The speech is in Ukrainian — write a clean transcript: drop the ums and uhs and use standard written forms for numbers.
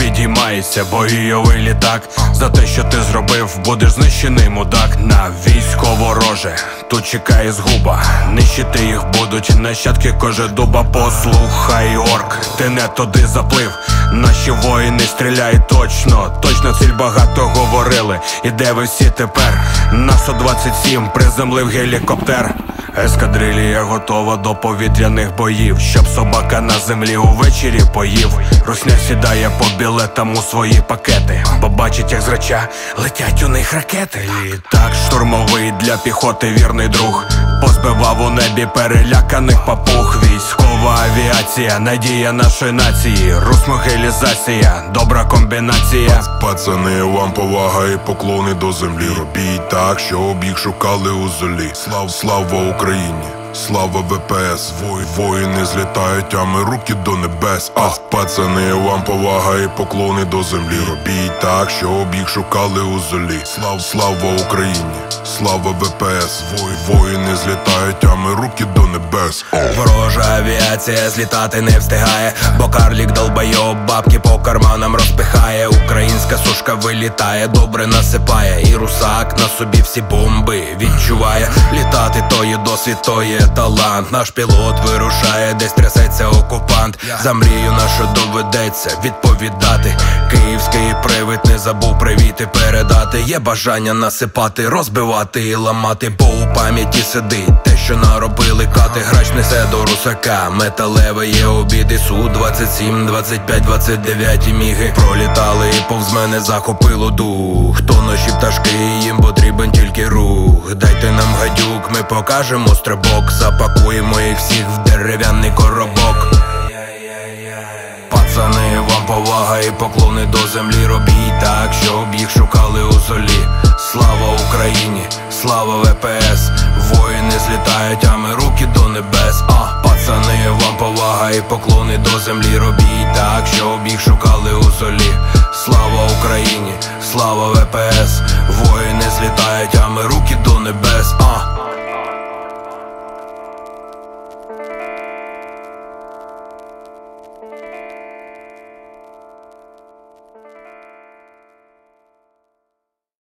підіймається бойовий літак. За те, що ти зробив, будеш знищений, мудак. На військо вороже, тут чекає згуба. Нищити їх будуть нащадки кожедуба. Послухай, орк, ти не туди заплив. Наші воїни стріляють точно, точно ціль багато говорили. І де ви всі тепер? На Су-27 приземлив гелікоптер. Ескадрилія готова до повітряних боїв, щоб собака на землі увечері поїв. Русня сідає по білетам у свої пакети, бо бачить, як з реча летять у них ракети. Літак штурмовий для піхоти вірний друг, позбивав у небі переляканих папуг. Військова авіація, надія нашої нації. Русмогилізація, добра комбінація. Пацани, вам повага і поклони до землі. Робіть так, щоб їх шукали у золі. Слава Україні, слава ВПС. Воїни злітають, а ми руки до небес. Пацани, вам повага і поклони до землі. Робіть так, щоб їх шукали у золі. Слава Україні, слава ВПС. Воїни злітають, а ми руки до небес. Ворожа авіація злітати не встигає, бо карлік долбайоб бабки по карманам розпихає. Українська сушка вилітає, добре насипає. І русак на собі всі бомби відчуває. Літати то є досвід, то є талант. Наш пілот вирушає, десь трясеться окупант. За мрію нашу доведеться відповідати. Київський привид не забув привіти передати. Є бажання насипати, розбивати і ламати, бо у пам'яті сидить те, що наробили кати. Грач несе до русака, металеве є обіди. Су-27, 25, 29 міги пролітали і повз мене захопило дух. То наші пташки, їм потрібен тільки рух. Дайте нам гадюк, ми покажемо стрибок. Запакуємо їх всіх в дерев'яний коробок. Пацани, вам повага і поклони до землі. Робіть так, щоб їх шукали у золі. Слава Україні, слава ВПС. Воїни злітають, а ми руки до небес. Пацани, вам повага і поклони до землі. Робіть так, щоб їх шукали у золі. Слава Україні, слава ВПС.